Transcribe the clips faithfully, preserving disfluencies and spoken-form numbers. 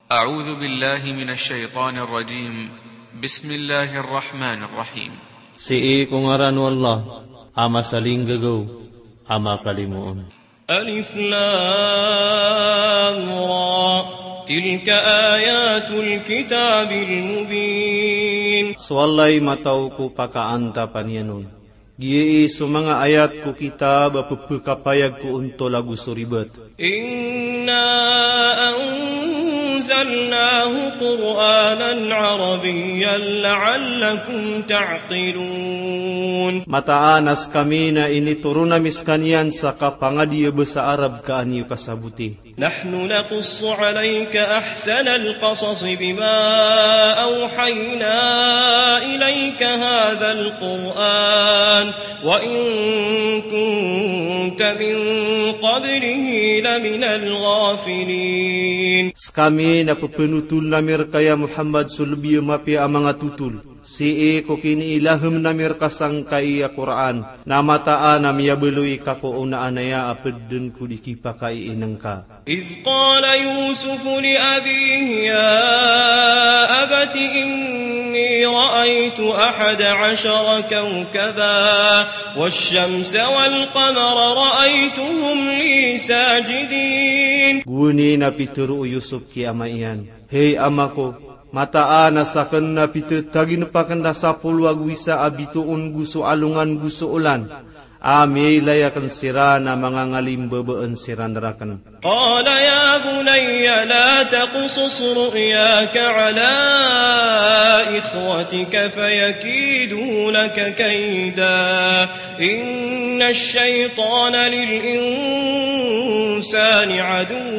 أعوذ بالله من الشيطان الرجيم. بسم الله الرحمن الرحيم. Si kung ngaran wallah, ama saling gagaw, ama kalimuon. ألف لام را تلك آيات الكتاب المبين. Swallay mataw ko pakaanta panyanon. Giyi sumanga ayat ko kitab apapakapayag ko unto lagu suribat. إنا أنزلناه قرآنا عربيا لعلكم تعقلون. Mataanas kami na initurunamis kanyan sa kapangadiya sa Arab kaanyo kasabuti. نحن نقص عليك أحسن القصص بما أوحينا إليك هذا القرآن وإن كنت من قبله لمن الغافلين. Kami na papenutul namir kaya Muhammad sulbiya mapi ang mga tutul. Si ko kiniilaham namir kasang kaya Quran. Na mataan na miyabeloy kako una anaya apedden ko dikipakai inang ka. إذ قال يوسف لأبيه يا أبت إني رأيت أحد عشر كوكبا والشمس والقمر رأيتهم لي ساجدين. Guni na pituro Yusuf ki ama iyan. Hey amako, mataan na saken na pitetagin pakanda sapul wagwisa abituon gusto alungan gusto ulan. Ami layakan sira na mga ngalimbabaan sirandrakan. قال يا بني لا تقصص رؤياك على إخوتك فيكيدوا لك كيدا إن الشيطان للإنسان عدو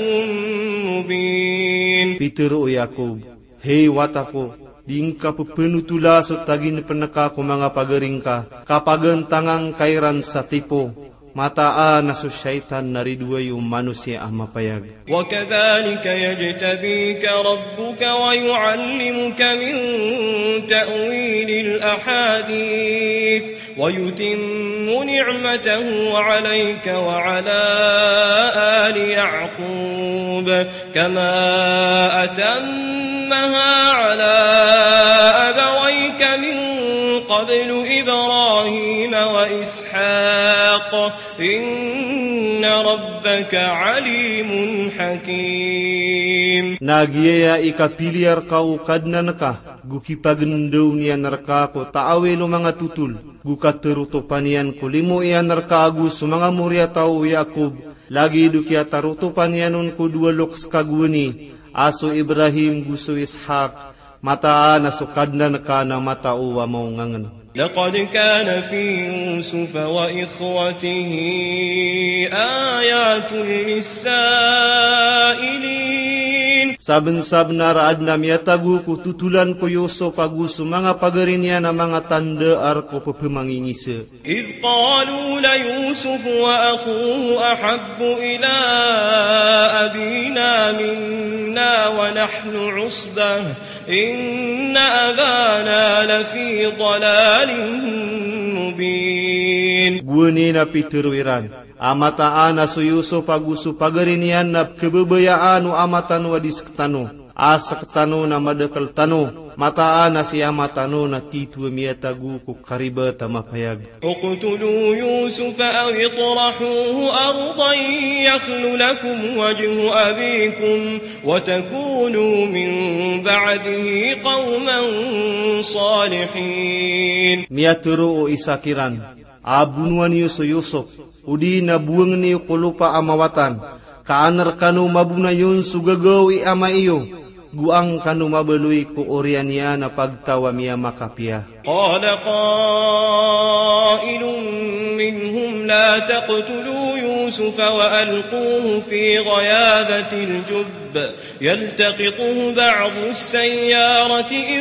مبين. Pituro Yakub, hey watako, dingka pepenutula so tagin peneka ko mga pagaring ka, kapagan tangang kairan sa tipo, mataan na so syaitan naridwa yung manusia ang mapayag. وكذلك يجتبيك ربك ويعلمك من تأويل الأحاديث ويتم نعمته عليك وعلى آل يعقوب كما أتمها على أبويك من قبل إبراهيم وإسحاق إن ربك عليم حكيم. Nagyaya ikapiliar kau kadnan ka, gukipagendaw niya narka ko taawelo mga tutul, gukateruto panian ko limo iyan narka agus mga murya tao Yakub, lagi dukia taruto panianon ko dua loks kaguni, aso Ibrahim gusto Ishak, mataan na sukadnan ka na matauwa mo ngangan. لقد كان في يوسف وإخوته آيات للسائلين. Saben-sab na raad na miyatagu ko tutulan ko Yusuf aguso mga pagarinya na mga tanda ar ko papamangingisa. إذ قالوا ليوسف وأخوه أحب إلى أبينا منا ونحن عصبة إن أبانا لفي ضلال مبين. Guni na pitirwiran. Amataan na so Yusuf aguso pagarinya na kebebayaan o amatan wadis ketano. Asa ketano na madakal tano. Mataan na si amatano na titu miyatagu ko karibet mapayag. اقتلوا يوسف أو اطرحوه أرضا يخل لكم وجه أبيكم وتكونوا من بعده قوما صالحين. Miyaturo o isakiran. Abunuan niyo so Yusuf. Udi na buwang niyo kulupa amawatan. Kaanar kanu mabuna yun sugagaw i ama iyo. Guang kanu mabaluy ko orian niya na pagtawa miya makapya. قال قائل منهم لا تقتلوا يوسف وألقوه في غيابة الجب يلتقطه بعض السيارة إن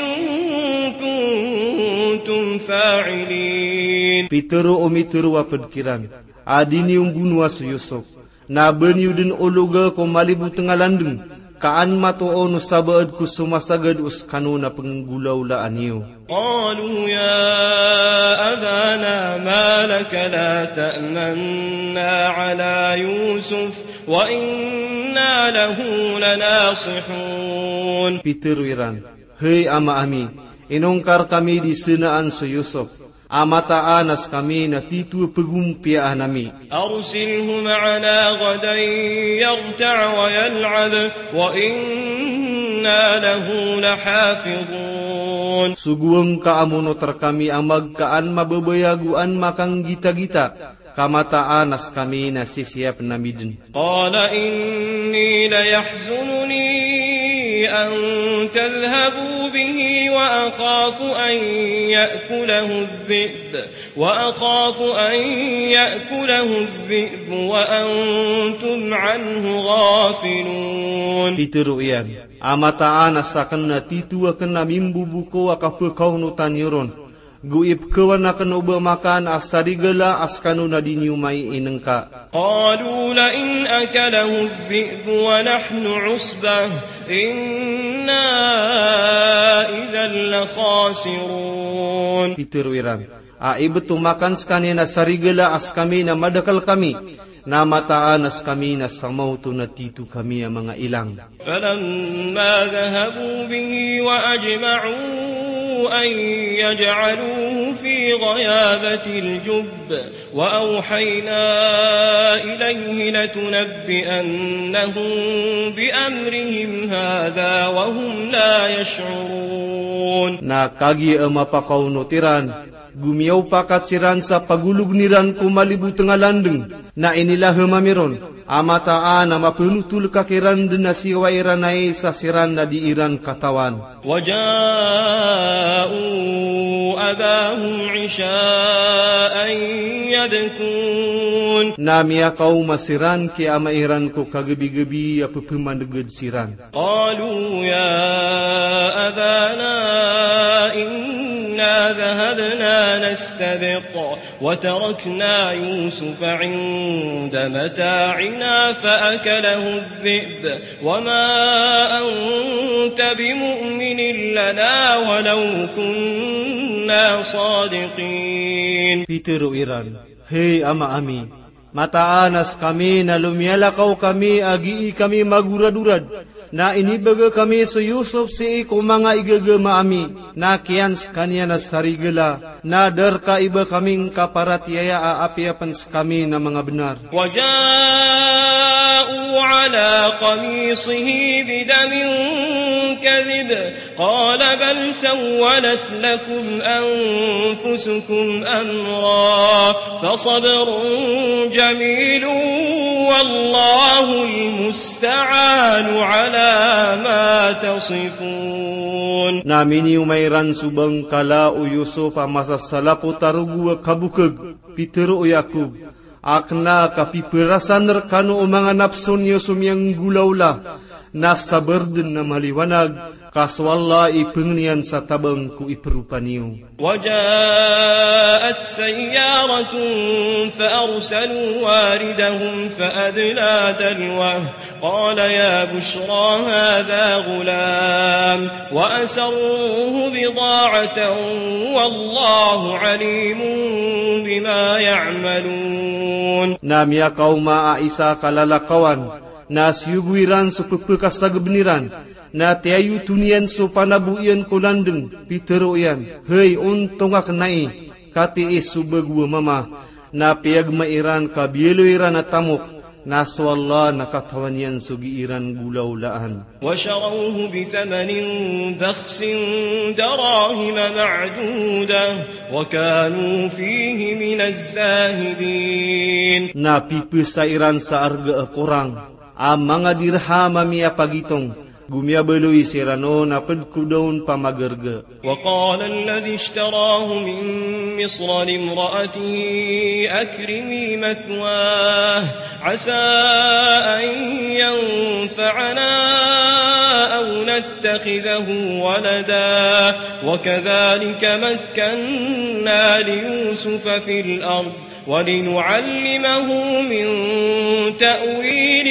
كنتم فاعلين. Pitero o mitero wa pedkiran. Adini yung bunwa sa Yusuf. Nabanyo din uluga ko malibu tengalandeng. Kaan matuon sabaad ko sumasagad us kanuna penggulaw laan niyo. قالوا يا أبانا ما لك لا تأمنا على يوسف وإنا له لناصحون. Peter wiran, hei ama ami, inungkar kami di senaan su Yusuf. Amata anas kami na titu pegumpiaan nami. Arsilhu ma'ana gadan yarta' wa yal'ab wa inna lahu lahafizun. Suguang kaamuno terkami amag kaan mababayaguan makang gita-gita. Kamata anas kami na sisiap namidin. Qala inni layahzununi أن تذهبوا به وأخاف أن يأكله الذئب وأخاف أن يأكله الذئب وأنتم عنه غافلون. Peter uyan, amata anas akan na titu akan na mimbubuko akapakaw no tanyoron. Guip kawan akan uba makan asarigala askanu na diniumay inengka. Qalu la in akalahu adh-dhi'b wa nahnu 'usbah inna idhan la khasirun. Peter wiran, ai betul makan skani na sarigala askami na madakal kami. Na mataan as kami na samaw to na titu kami ang mga ilang. Falamma dhahabu bihi wa ajma'u an yaj'aluhu fi ghayabati al-jubb wa awhayna ilayhi latunabbi'annahum bi amrihim hadha wa hum la yash'urun. Na kagi ang mapakaw no tiran, gumiyaw pakat siran sa pagulog niran kumalibu tengah landeng. Na inilah mamiron amataan na mapenutul kakiran din na siwa iranay sa siran na di iran katawan. Waja'u abahum isha'an yabkun. Namiyakaw masiran ki ama iran ko kagabi-gabi apapamandagad siran. Qalu ya abana inna dhahabna nastabiq wa tarakna Yusufa 'inda mata'ina fa akalahu adh-dhi'b wa ma anta bimu'minin lana walau kunna sadiqin. Peter iran, hei ama ami, mataanas kami na lumiyalakaw kami agi kami magurad-urad. Na inibaga kami sa Yusuf si iko mga igagama ami, na kiyans kanya na sarigala, na darka iba kaming kaparatiaya aapiapans kami na mga benar. Waja'u ala qamisihi bidamin kadhib, qala bal sawwalat lakum anfusukum amra, fasabrun jamilun wallahu almusta'anu ala ma tasifun. Namini umayran subang kala o Yusuf amasasalapo tarugu kabukag Peter o Yakub akna kapiperasan rekano o mga napson niyo sumiyang gulawla nasa burden na maliwanag kaswalla ipengnian sa tabang ku iperupa niyo. Waja'at sayyaratun fa-arsalu waridahum fa-adla dalwah qala ya bushra hadha gulam wa asarruhu bida'atan wallahu alimun bima ya'malun. Namya kauma Aisa kalalakawan na siyugwiran sa pagpakas sa gabniran na tiayu tunian so panabuian ko landeng Peter oyan, hei untong aknai katiis subagwa mama na piyag mairan kabielo iran at tamok na swalla nakatawan yan sugi iran gulaulaan. Washarawhu bithamanin bakhsin darahima ma'dudah wa kanu fihi minaz zahidin. Na pipisa iran sa arga kurang ang mga dirham miya pagitong gumiyabeloy sirano na padkudaon pamagarga. وقال الذي اشتراه من مصر لامرأته أكرمي مثواه عسى أن ينفعنا أو نتخذه ولدا وكذلك مكنا ليوسف في الأرض ولنعلمه من تأويل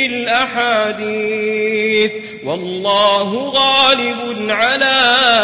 الأحاديث والله غالب على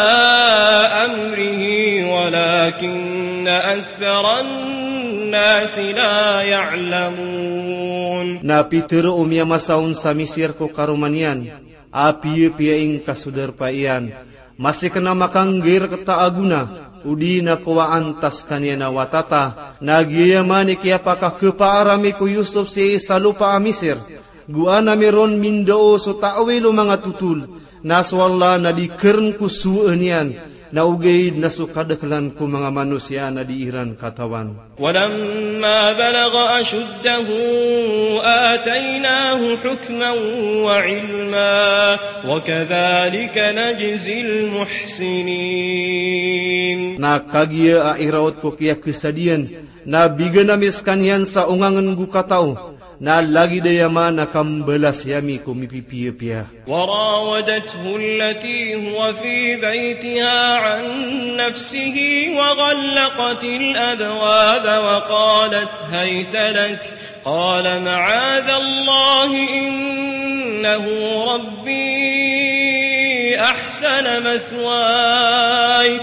أمره ولكن أكثر الناس لا يعلمون. Na Peter umya masaun sa Misir ko karumanian api pia ing kasudarpaian masih kena makanggir ketaaguna udi na kuwa antas kanya na watata nagyayamani kaya pakah kepaarami ku Yusuf si salupa amisir gua na meron mindoo so ta'wilu mga tutul naswalla na di kern ku suenian na ugaid na sukadaklan ku mga manusia na di iran katawan. Walamma balagha ashuddahu atainahu hukman wa ilma wa kadhalika najzil muhsinin. Na kagia airawat ko kaya kesadian na biganamis kanyan sa ungangan gu katao na lagi dayama na kambalas yami ko mipipia-pia. وراودته التي هو في بيتها عن نفسه وغلقت الأبواب وقالت هيت لك قال معاذ الله إنه ربي أحسن مثواي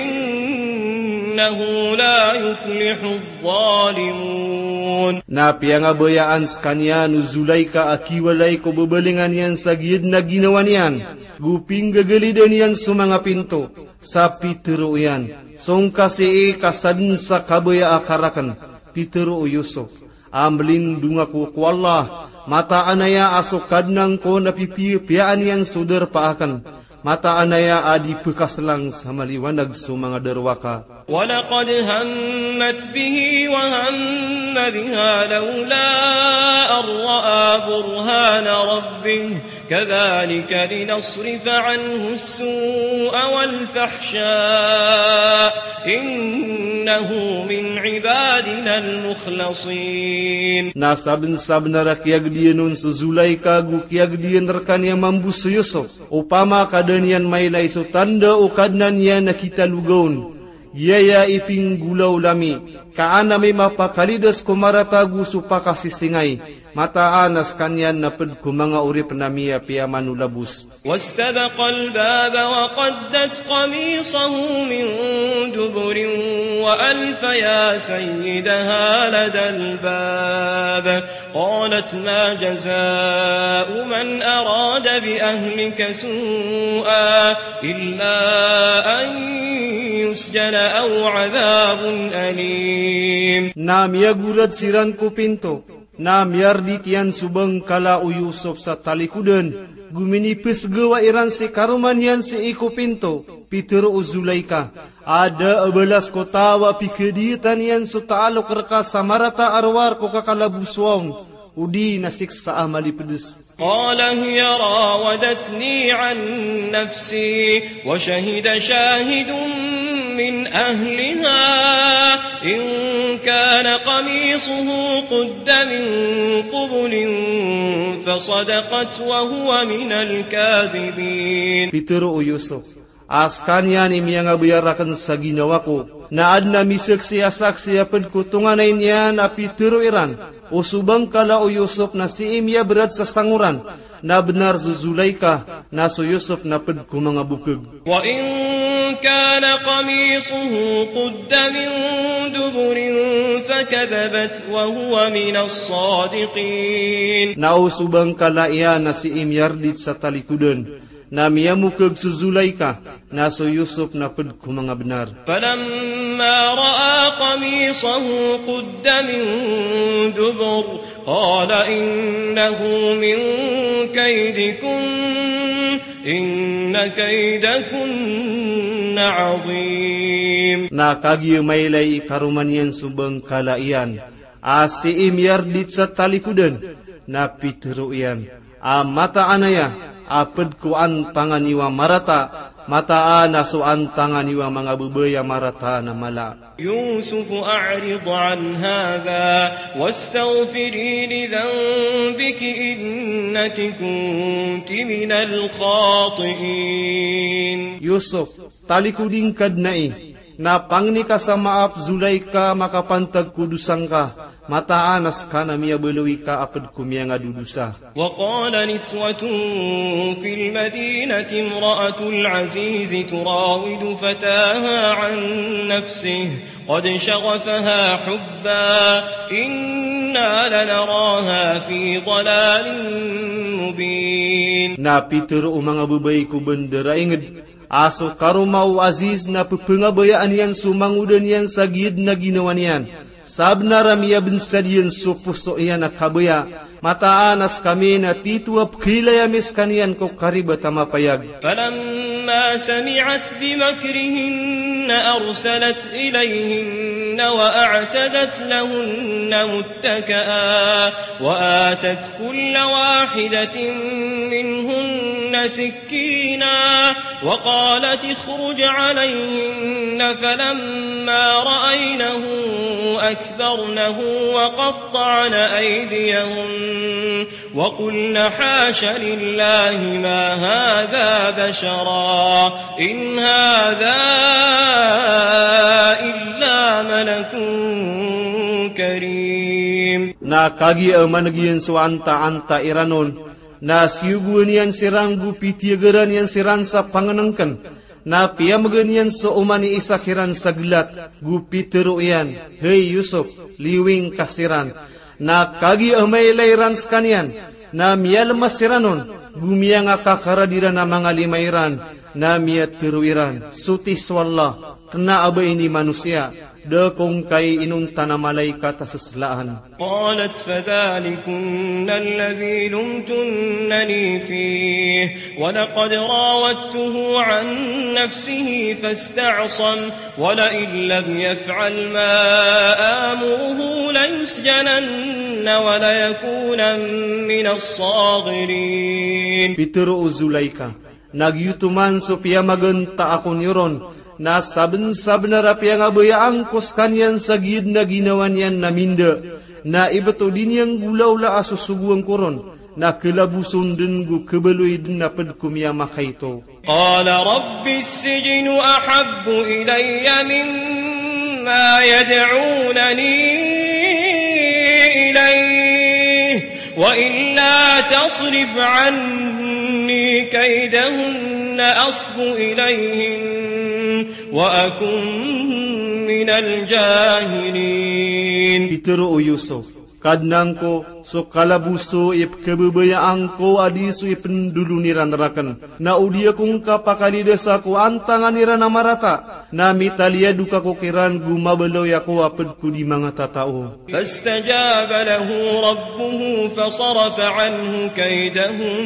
إنه لا يفلح الظالمون. Na piangabayaan skanya nu Zulaika akiwalay ko bebelingan yan sa giyad na ginawa niyan. Guping gagalidan yan sa mga pinto. Sa pitero yan. Song kasi kasadin sa kabaya akarakan. Pitero Yusuf. Amlin dunga ko ko Allah. Mata anaya asokad nang ko napipiyaan yan sudar paakan. Mata anaya adi bekas lang sa maliwanag sa mga derwaka. وَلَقَدْ هَمَّتْ بِهِ وَهَمَّ بِهَا لَوْلَا أَن رَّأَىٰ بُرْهَانَ رَبِّهِ كَذَٰلِكَ لِنَصْرِفَ عَنْهُ السُّوءَ وَالْفَحْشَاءَ إِنَّهُ مِنْ عِبَادِنَا الْمُخْلَصِينَ. Nasabn-sabn na rakyag diyan nun sa Zulaika gukyag diyan rekan yang mambu sa Yusuf. Upama kadanian mailay so tanda o kadnan yan nakita lugaon. Yaya iping gulaw lami, kaana may mapakalidas kumaratagu supakasisingay, mataanas kanyan na ped kumanga urip namiya piya manulabus. واستبق الباب وقدت قميصه من دبر وألف يا سيدها لدى الباب قالت ما جزاء من أراد بأهلك سوءا إلا أن يسجن أو عذاب أليم. Namya gurad siran ko pinto, namyar ditian subang kala u Yusuf sa talikudan. Guminipis gawa iran si karuman yan si iko pinto, Peter o Zulaika. Ada abalas ko tawa pikeditan yan so taalok reka sa marata arwar ko kakalabuswang. Udi nasiksa amali pedus. قال هي راودتني عن نفسي وشهد شاهد من أهلها إن كان قميصه قد من قبل فصدقت وهو من الكاذبين. Peter o Yusuf, askan yan imiyang abiyarakan sa ginawa ko. Naad na misaksiya-saksiya pad kutunganay niya na Peter o Iran. O subang kala o Yusuf na si imya berad sa sanguran. Na benar sa Zulaika na so Yusuf na pad ko mga bukag. وَإِن كَانَ قَمِيصُهُ قُدَّ مِن دُبُرٍ فَكَذَبَتْ وَهُوَ مِنَ الصَّادِقِينَ. Na o subang kala iya na si imyardit sa talikudan. Na miyamukag sa Zulaika na so Yusuf na pad ko mga benar. فَلَمَّا رَأَىٰ قَمِيصَهُ قُدَّ مِن دُبُرٍ قَالَ إِنَّهُ مِن كَيْدِكُنَّ إِنَّ كَيْدَكُنَّ عَظِيمٌ. Na kagiumaylay karumanyan subang kalaian. Asi imyardit sa talikudan na Peter iyan. A mata anaya. Apad ko ang tanganiwa marata, mataan na so ang tanganiwa mga bubaya marata na mala. يوسف أعرض عن هذا واستغفري لذنبك إنك كنت من الخاطئين. Yusuf, talikuding kadnai, na pangni ka sa maap Zulaika makapantag kudusang ka. Mataanas ka na miya balawi ka apad kumya nga dudusa. وقال نسوة في المدينة امرأة العزيز تراود فتاها عن نفسه قد شغفها حبا إن لنراها في ضلال مبين. Na Peter o mga babay ko bendera inged, aso karumau aziz na pepengabayaan yan sumangudan yan sa giyad na ginawa niyan. Sabnara miya bensadiyan supuso iyan na kabaya, mataanas kami na tituap kilayamis kaniyan ko karibata mapayag. فلما سمعت بمكرهن أرسلت إليهن وأعتدت لهن متكئا وآتت كل واحدة منهن سكينا وقالت اخرج عليهن فلما رأينه أكبرنه وقطعن أيديهن وقلن حاش لله ما هذا بشرا إن هذا إلا ملك كريم. Na kagi amanagian suanta anta iranon, na siyuguan yan siranggu pitiagaran yan siran sa panganangkan, na piyamagan yan sa umani isakiran sa gelat, gupitero yan, hey Yusuf, liwing kasiran, na kagi amay layran skanian, na miyalmas siranon, gumiya nga kakaradiran na mga limayran, na miyatiruiran, sutis wallah, kena abay ni manusia, dakong kay inunta na malaikat seslaan. قالت فذلكن الذي لمتنني فيه ولقد راودته عن نفسه فاستعصم ولئن لم يفعل ما آمره ليسجنن وليكون من الصاغرين. Peter o Zulaika, nagyutuman so piyamaganta akon yuron, na saben-saben na rapia nga bayaan kos kanyan sa giyad na ginawan yan na minda, na ibato din yang gulaw la asusuguang koron, na kelabuson din gu kebeloy din na padkumya makaito. قال رب السجن أحب إلي مما يدعونني إليه وإلا تصرف عني كيدهن أصب إليهن وأكن من الجاهلين. Peter o Yusuf, kadnang ko so kalabuso ip kebebayaan ko adiso ipendulu niran rakan, na udia kong kapakalidasa ko antangan niran amarata, na mitalia duka ko kiran gumabalaw ako apad ko di mga tatao. فاستجاب له ربه فصرف عنه كيدهم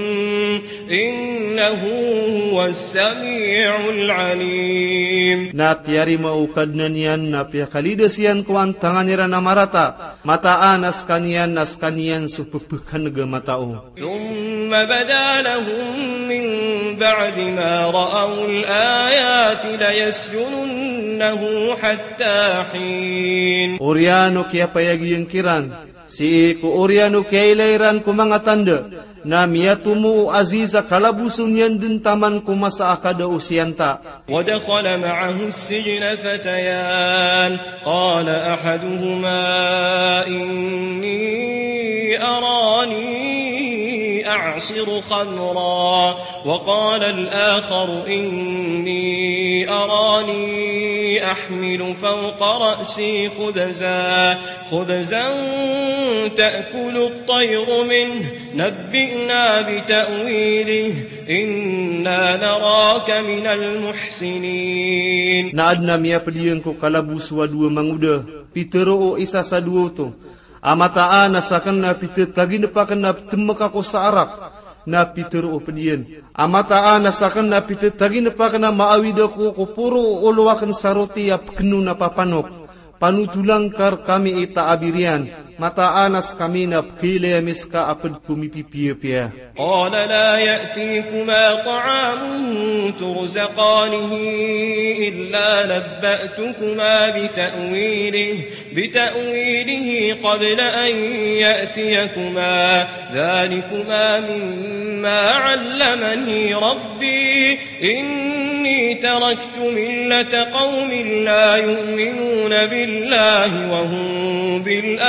إنه هو السميع العليم. Na tiari maukad na niyan na piyakalidasian ko antangan niran amarata, mataan as kanian as kanian supupukan naga matao. ثم بدا لهم من بعد ما رأوا الآيات ليسجننه حتى حين. Oriano kaya payagi yung kiran, si ko Oriano kaya ilairan ko mga tanda, na miyatumu aziza kalabusun yan din taman kumasa akada usiyanta. ودخل معه السجن فتيان قال أحدهما إني أراني أعصر خمرا وقال الآخر إني أراني أحمل فوق رأسي خبزا خبزا تأكل الطير منه نبئنا بتأويله إنا نراك من المحسنين. Naadna miya padiyan ko kalabuswa dua manguda, pitero o isa sa duo to. Amataan nasakan na piter tagi napakan na temaka ko sa arak, na pitero o padiyan. Amataan nasakan na piter tagi napakan na maawida ko ko puro uluwakan sa roti ap kenu na papanok. Panutulang kar kami ita abirian, mataanas kami na pkilayamis ka apad kumipipiyapia. قال لا يأتيكما طعام ترزقانه إلا نبأتكما بتأويله بتأويله قبل أن يأتيكما ذلكما مما علمني ربي إني تركت ملة قوم لا يؤمنون بالله وهم بالآخرة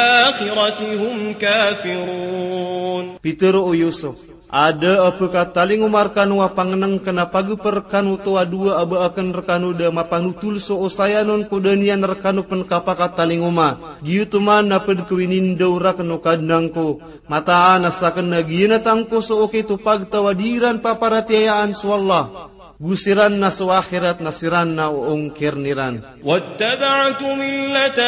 وبالآخرة هم كافرون. Peter o Yusuf, ada apakah taling umar kanu apangeneng kena paguper kanu tua dua aba akan rekanu da mapanutul so osayanon kudanian rekanu pen kapaka taling uma. Giu tuman naped kuinin daura kanu kadnang ko. Mata anasakan na gina tangko so oke tu pagtawadiran paparatiayaan swallah. Gusiran na so akhirat nasiran na uongkir niran. Wattaba'tu millata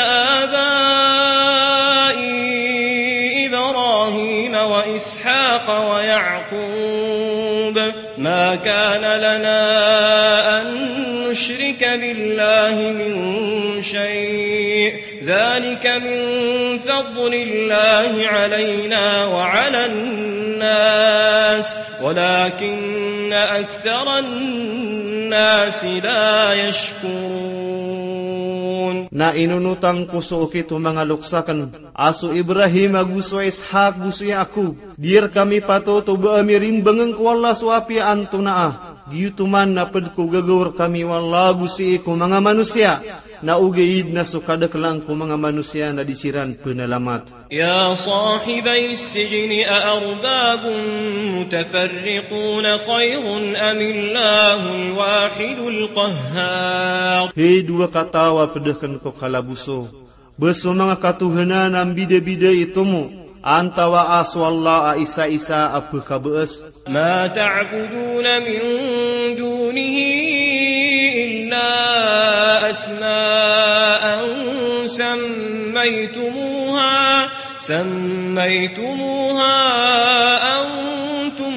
abai إبراهيم وإسحاق ويعقوب ما كان لنا أن نشرك بالله من شيء ذلك من فضل الله علينا وعلى الناس ولكن أكثر الناس لا يشكرون. Na inunutang ko so okito mga luksakan aso Ibrahim aguso Ishak gusto Yakub dir kami pato to ba amirin bangeng ko Allah so api antunaa giyutuman na ped ko gagawar kami wallah gusi ko mga manusia na ugaid na so kadaklang ko mga manusia na disiran penalamat. يا صاحبي السجن أأرباب متفرقون خير أم الله الواحد القهار. Hei dua katawa pedahkan ko kalabuso beso mga katuhanan ang bida-bida itumo antawa aswallah a isa-isa apa kabees. ما تعبدون من دونه إلا أسماء سميتموها سميتموها أنتم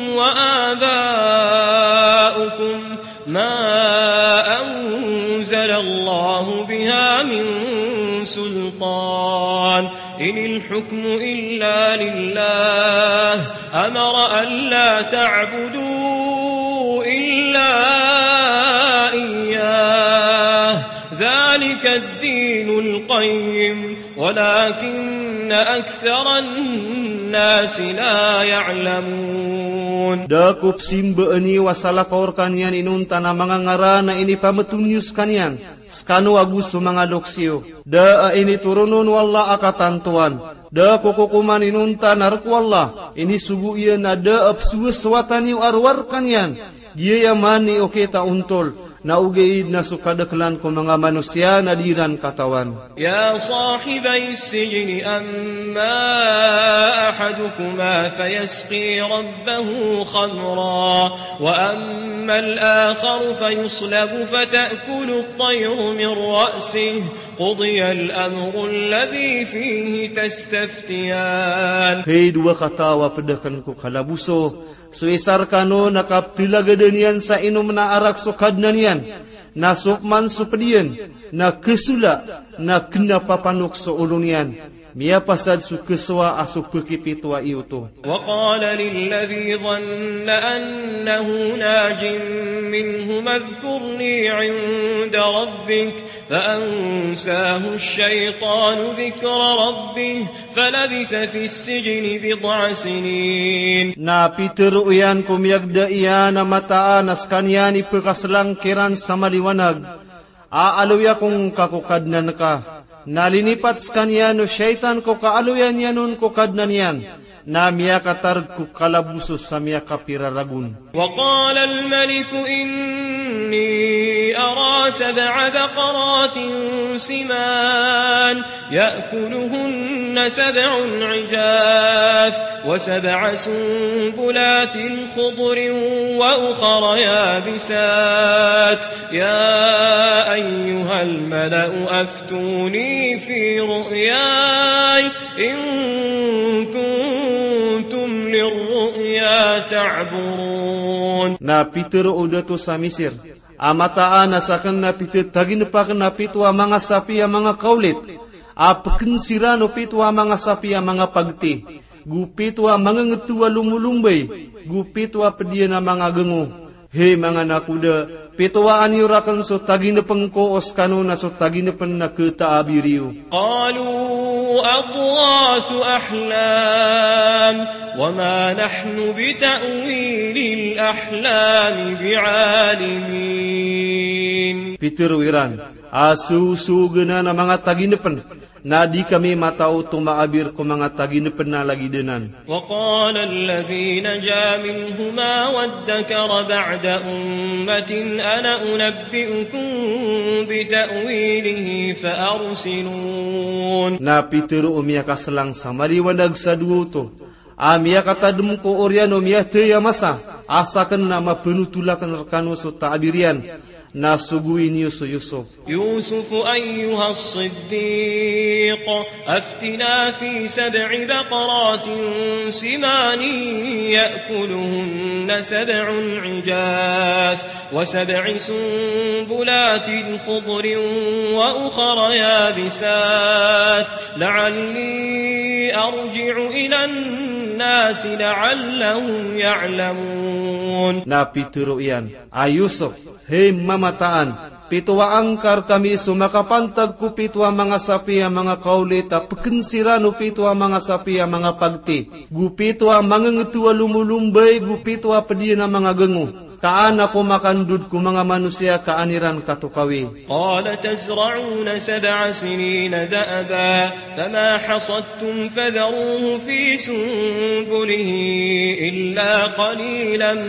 وآباؤكم ما أنزل الله بها من سلطان إن الحكم إلا لله أمر ألا تعبدوا إلا إياه ذلك الدين القيم ولكن أكثر الناس لا يعلمون. Dakup simba ani wasala kaur kanyan inunta na mga ngara na ini pametunyus kanyan. Skanu agus mga doksyo. Da ini turunon wala akatantuan. Da kukukuman inunta narku Allah. Ini sugu iya na da apsuwa swatan yu arwar kanyan. Dia yamani oke ta untol. Na ugaid na sukadaklan ko mga manusia na diran katawan. Ya صاحبي السجن أما أحدكما فيسقي ربه خمرا وأما الآخر فيصلب فتأكل الطير من رأسه قضي الأمر الذي فيه تستفتيان. Hei dua katawa pedahkan ko kalabuso suisar kano nakaptilagadanian sa inom na arak sukadnanian na sukman supedian na kesula na kena papanuk so ulunian mia pasad su keswa asu pekipitua iuto. وقال للذي ظن أنه ناج منهما اذكرني عند ربك فأنساه الشيطان ذكر ربه فلبث في السجن بضع سنين. Na Peter uyan kumyagda iya na mataan askanyani pekaselangkiran sama liwanag aaluya kung kakukadnan ka. Nalinipat skanya no syaitan ko kaaluyan yanun ko kadnan yan. Na miya katar ko kalabuso sa miya kapiraragun. وقال الملك إني أرى سبع بقرات سمان يأكلهن سبع عجاف وسبع سنبلات خضر وأخر يابسات يا أيها الملأ أفتوني في رؤياي إن كنتم للرؤيا تعبرون. Na Peter udato sa Misir. Amataan nasakan na Peter taginepak na pitwa mga sapi mga kaulit. Apaken sirano pitwa mga sapi mga pagti. Gupitwa mga ngetua lumulumbay. Gupitwa pedia na mga gengo. He mga nakuda, pitwaan yurakan so taginepeng ko oskano na so taginepen na ketaabiriu. Qalu adghathu ahlam wama nahnu bita'wilil ahlam bi'alimin. Peter wiran, asu-su gena na mga taginepen. Nadi kami matau tumaabir ko mga tagine penalagidenan. وقال الذي نجا منهما وادكر بعد أمة أنا أنبئكم بتأويله فأرسلون. Na pitero umiya kaselang samari wandag saduoto. Amia kata demko oriano miya teya masa. Asakan nama penutulakan rekano so taabirian. Na sugui ni Yusuf. يوسف أيها الصديق أفتنا في سبع بقرات سمان يأكلهن سبع عجاف وسبع سنبلات خضر وأخر يابسات لعلي أرجع إلى الناس لعلهم يعلمون. Nabi teruian, Ayusuf, hei mamataan, pitwa angkar kami sumakapantag ku pitwa mga sapi mga kaulita pekensirano pitwa mga sapi mga pagti gu pitwa mga ngetua lumulumbay gu pitwa pedina mga gengu kaan ako makandud ku mga manusia kaaniran katukawi. Qala tazra'una sab'a sinina da'aba fama hasadtum fadharuhu fi sunbulihi illa qalilan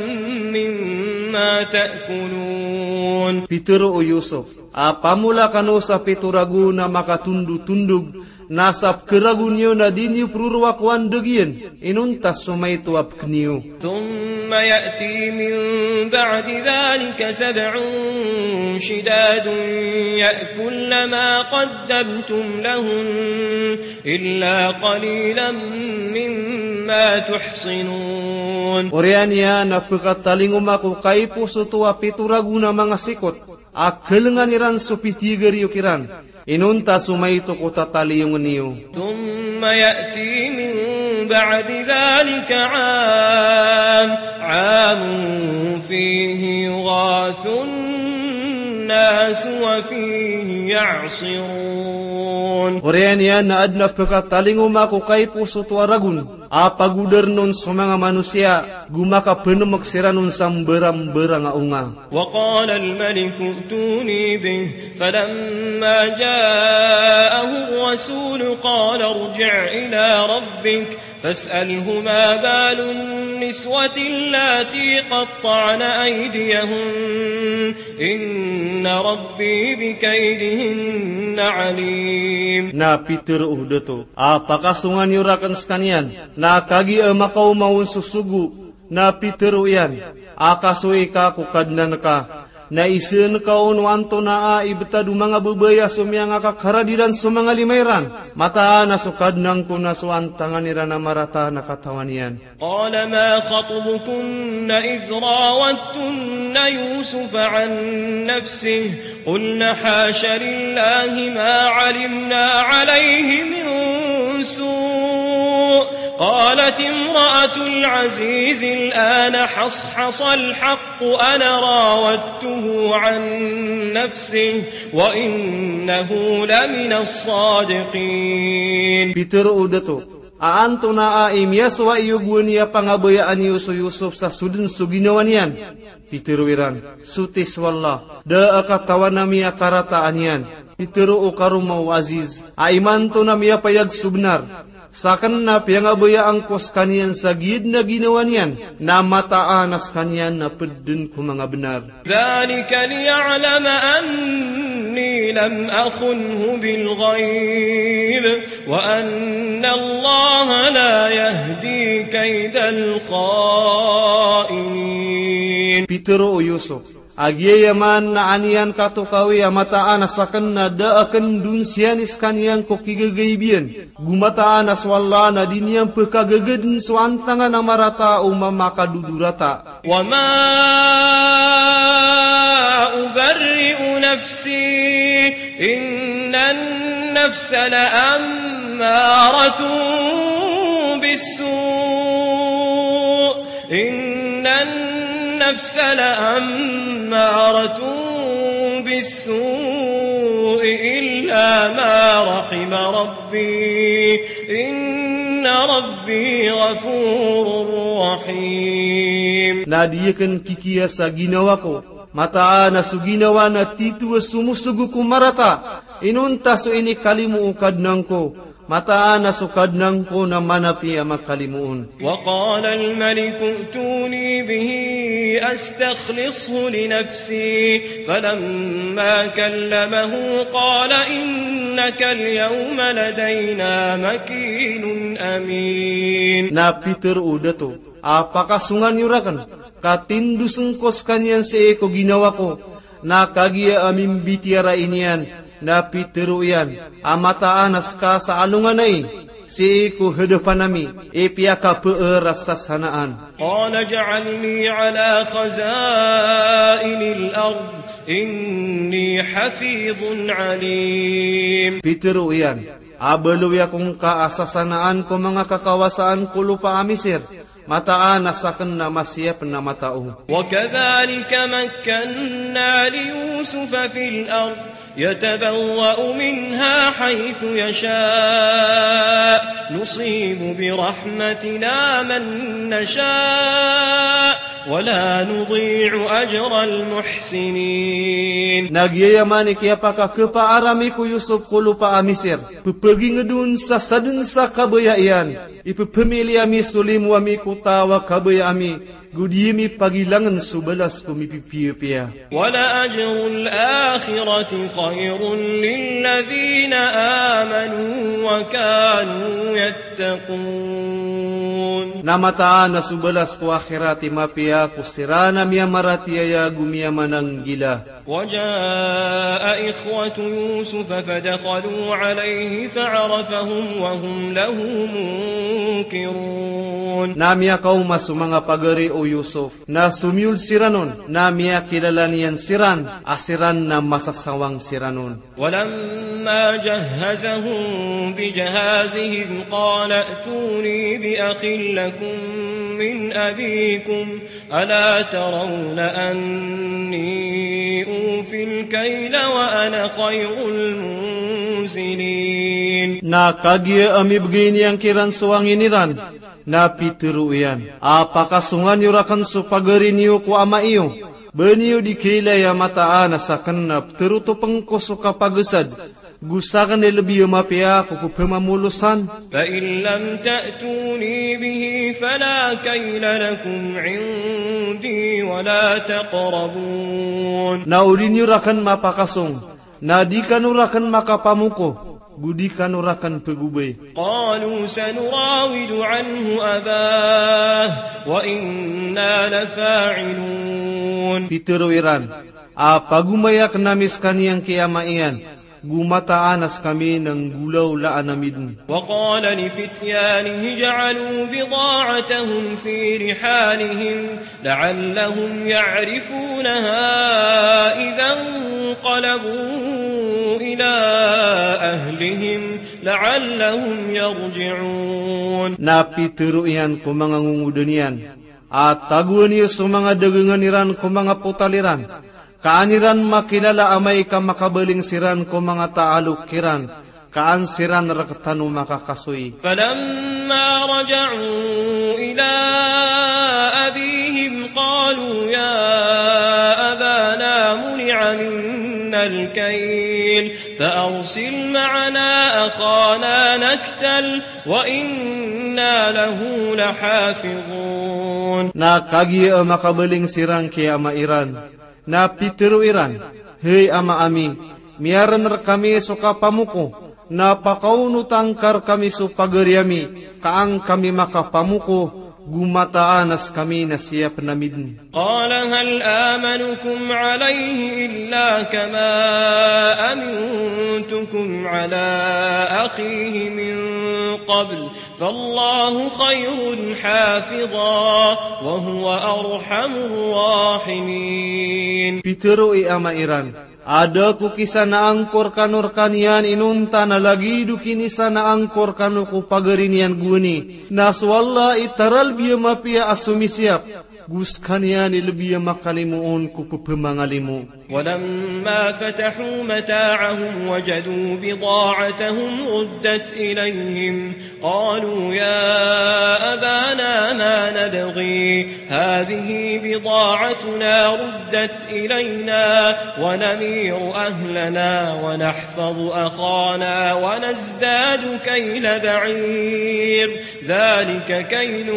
mimma ta'kulun. Pitero o Yusuf, apamula kano sa pituragu na makatundu-tundug nasap keragunyo na dinyo prurwakwan degien inuntas sumaitu apkniyo. Thumma ya'ti min ba'di dhalika sab'un shidadun ya'kulna ma qaddamtum lahun illa qalilan mimma tuhsinun. Oriania na pagkatalingumaku kaipo sutua pituragu na mga sikot akelenganiran supitiger yukiran inunta sumaito ko tataliyong niyo. Thumma ya'ti min ba'di dhalika 'am 'amun fihi yughathun nas wa fihi ya'sirun. Oriania na adna pagkatalingumako kaipo sutua ragun apaguder nun sa mga manusia gumaka penemeksiran nun samberang-berang unga. Wa qala al-maliku utuni bih falamma ja'ahu ar-rasul qala irji' ila rabbik fas'alhu ma balu an-niswati allati qatta'na aydiyahun inna rabbi bikaydihinna 'alim. Na Peter uhdeto apakah sungan yurakan sekalian na kagi makau maun susugu na Peter uyan akasui ka kukadnan ka na isen kaun wanto na ibtadu mga bebaya sumya nga kakaradiran sa mga limairan mata na sukadnang ko na suantangan nira na marata na katawanian. Qala ma khatubukunna idh rawattunna Yusufa an nafsih qulna hasha lillahi ma alimna alayhi min su' قالت امرأة العزيز الآن حصحص الحق أنا راودته عن نفسه وإنه لمن الصادقين. Peter udato aanto na aim yaswa iyugwan niya pangabayaan Yusuf Yusuf sa sudin suginawan yan. Peter wiran sutis wallah da akatawan nami akarataan yan. Peter ukarumaw aziz aimanto nami payag subnar sakan na piyangabaya ang kos kaniyan sa gid na ginawa niyan na mataanas kaniyan na pedun ko mga benar. Dhalika liya'lama anni lam akhunhu bilghayb wa anna Allah la yahdi kaydal kha'inin. Peter o Yusuf Agyayaman na anian katukawi amataan asakan na daakan dun siyanis kaniyang kukigagaybian. Gumataan aswalla na diniyang pagkagagadin suantangan na marata o mamakadudurata. Wa ma ubarri'u nafsi inna nafsa la ammaratun bisu' inna النفس لأمارة بالسوء إلا ما رحم ربي إن ربي غفور رحيم. Nadiyakan kikiya sa ginawa ko mataan na suginawa na titu sumusugo ko marata inunta so ini kalimu kadnang ko, mataan so kadnang ko na manapi makalimuun. وقال الملك ائتوني به أستخلصه لنفسي فلما كلمه قال إنك اليوم لدينا مكين أمين. Na Peter udato, apakah sungan yurakan? Katindu sengkos kanyan seeko ginawa ko, na kagia amim bitiara inian, na Peter uyan, amata anas ka sa alungan ay, seeko hadapan nami, epiaka peerasas hanaan. قال اجعلني على خزائن الأرض إني حفيظ عليم. Peter uyan, abaluwi akong kaasasanaan ko mga kakawasaan ko lupa amisir, mataan asakan na masiyap na matao. وكذلك مكنا ليوسف في الأرض يتبوأ منها حيث يشاء نصيب برحمتنا من نشاء ولا نضيع أجر المحسنين. Nagyayamani kaya paka kepaarami ko Yusuf ko lupa amisir, pupagi ngedun sa sadun sa kabayaian, ipupemili ami sulim wami kutawa kabayami, gudimi pagilangan subalas kumipipiyapia. ولا أجر الآخرة خير للذين آمنوا وكانوا يتقون. Namataan na subalas ko akhirati mapia ko sirana miya maratiaya gumiya manang gila. وجاء إخوة يوسف فدخلوا عليه فعرفهم وهم له منكرون. Namia kau masu mga pagari o Yusuf, na sumyul siranon, namia kilalanian siran, asiran na masasawang siranon. ولما جهزهم بجهازهم قال ائتوني بأخ لكم من أبيكم ألا ترون أني أوفي الكيل وأنا خير المنزلين. Na kagia ami begini yang kiran suwang iniran, na Peter uyan, apakah sungan yurakan supagari niyo ko ama iyo, beniyo di kilaya mataan sa kanap, teruto pengkoso kapagesad, gusakan de lebih mapia ko pemamulusan. فإن لم تأتوني به فلا كيل لكم عندي ولا تقربون. Na ulin yurakan mapakasong, na di kanurakan makapamuko, gudi kanurakan pegubay. قالوا سنراود عنه أباه وإنا لفاعلون. Peter wiran, apa gumayak namis kaniyang kiamaian, gumata anas kami ng gulaw laan namidin. وقال لفتيانه جعلوا بضاعتهم في رحالهم لعلهم يعرفونها إذا انقلبوا إلى أهلهم لعلهم يرجعون. Na Peter iyan ko mga ngungudanian, at taguan niyo sa mga daganganiran ko mga putaliran, kaaniran makilala amay ka makabaling siran ko mga taalukiran, kaan siran rakatano makakasuy. فلما رجعوا إلى أبيهم قالوا يا أبانا منع منا الكيل فأرسل معنا أخانا نكتل وإنا له لحافظون. Na kagia makabaling sirang kaya mairan, na Peter iran, hey ama ami, miyaran kami suka pamuko, na pakauno tangkar kami su pagariami, kaang kami makapamuko, gumataanas kami na siya panamidin. قال هل آمنكم عليه إلا كما أمنتكم على أخيه من قبل فالله خير حافظا وهو أرحم الراحمين. Peter i ama iran, ada ku kisah na angkor kanur kanian inunta na lagi dukini sana angkor kanu ku pagarinian guni, naswalla itaral biya mapia asumisiap, gus kanian ilbiya makalimuon ku pepemangalimu. ولما فتحوا متاعهم وجدوا بضاعتهم ردت إليهم قالوا يا أبانا ما نبغي هذه بضاعتنا ردت إلينا ونمير أهلنا ونحفظ أخانا ونزداد كيل بعير ذلك كيل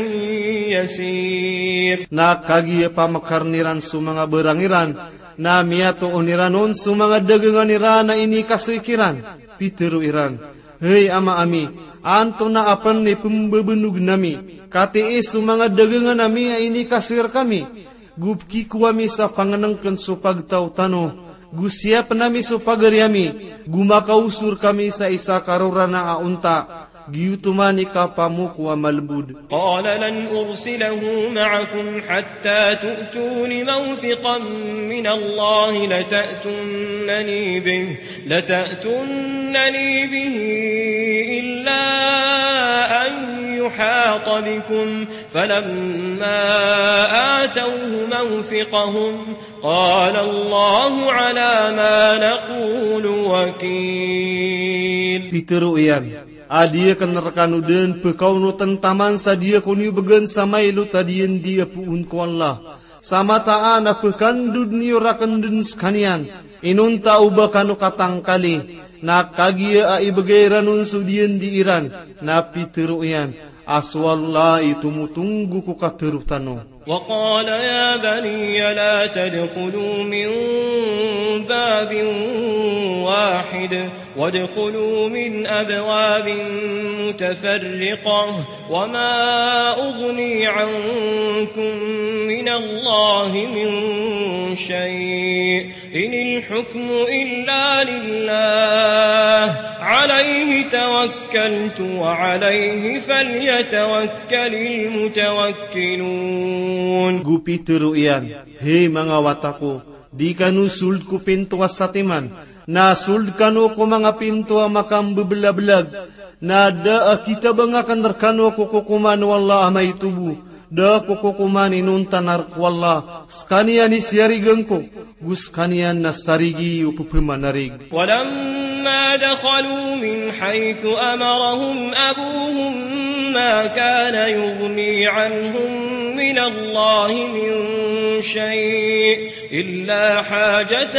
يسير. Na kagi pamakarniran su mga berangiran na miato oniranon su mga dagangan iran na ini kasuikiran piteru iran. Hei ama ami, anto na apan ni pembebenug nami kati su mga dagangan nami ini kasuir kami gupki kuami sa panganangkan su pagtaw tano gusiap nami su pagariami gumakausur kami sa isa karurana aunta giyutumani ka pamuku wa malbud. Qala lan ursilahu ma'akum hatta tu'tuni mawthiqan min Allah lata'tunnani bih lata'tunnani bihi illa an yuhata bikum falamma atawhu mawthiqahum qala Allah ala ma naqulu wakil. Piteru iyan adia kan rekanu den pekau no tentaman sadia kuni begen samai lu tadien dia puun ko Allah sama taan apekan dunia rakan dun skanian inun ta ubakanu katang kali na kagia ai begeranun sudien di Iran na piteru iyan aswallah itu mutunggu ku kateru tano. وقال يا بني لا تدخلوا من باب واحد وادخلوا من أبواب متفرقة وما أغني عنكم من الله من شيء إن الحكم إلا لله عليه توكلت وعليه فليتوكل المتوكلون. Gupi teru iyan, hei mga wataku, di kanu suld ku pintu asatiman, na suld kanu ko mga pintu makam bebelag-belag, na da kita bangakan terkanu ko kukuman wallah amay tubu, da ko kukuman inuntanar ko wallah, skanian isyarigan ko, gus kanian nasarigi upupimanarig. ولما دخلوا من حيث أمرهم أبوهم ما كان يغني عنهم من الله من شيء إلا حاجة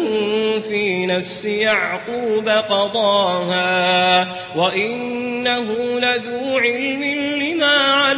في نفس يعقوب قضاها وإنه لذو علم لما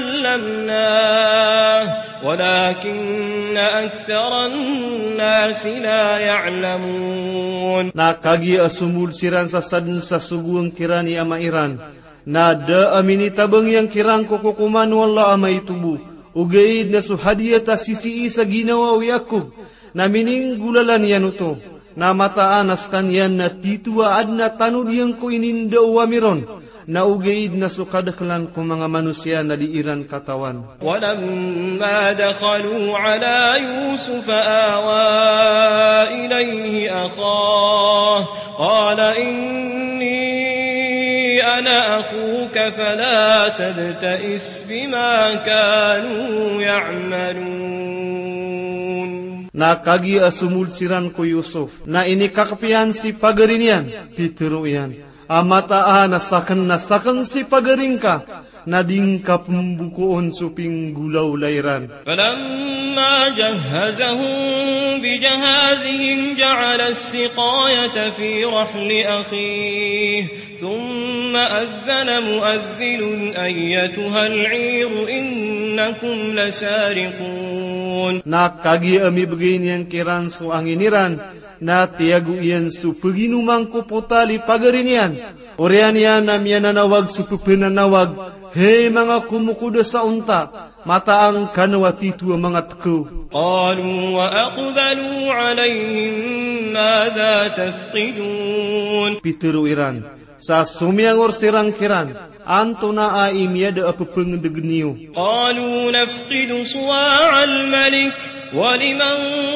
علمناه ولكن أكثر الناس لا يعلمون. Na kagi asumul siran sa sadin sa suguang kirani ama Iran na da amini tabang yang kirang kukukuman wallah amay tubu ugaid na suhadiyat asisi isa ginawa Yakub na mining gulalan yan uto na mataan askan yan na titua adna tanud yang ko ininda uwamiron na ugaid na sukadaklan ko mga manusia na di Iran katawan. Walamma dakhalu ala Yusuf awa ilayhi akhah qala inni ana akhuka fala tabta'is bima kanu ya'malun. Na kagi asumul siran ko Yusuf na ini kakapian si pagarinian pitero yan amataan nasakan nasakan si pagaringka na dingka pembukuon suping gulaw lairan. Falamma jahazahum bijahazihim ja'ala as-siqayata fi rahli akhihi thumma adhana muadhdhinun ayyatuha al-'ir innakum lasariqun. Na kagi ami begini yang kiran su anginiran na tiagu iyan su paginumang kuputali pagarinian orean yan na miyan nanawag su pupinanawag hei mga kumukuda sa unta mata ang kanawati tuwa mga tko. Qalu wa aqbalu alayhim madha tafqidun. Pitero Iran sa sumiyang or sirang kiran anto na ay miyada apapangdagniyo. Qalu nafqidu suwa' al-malik ولمن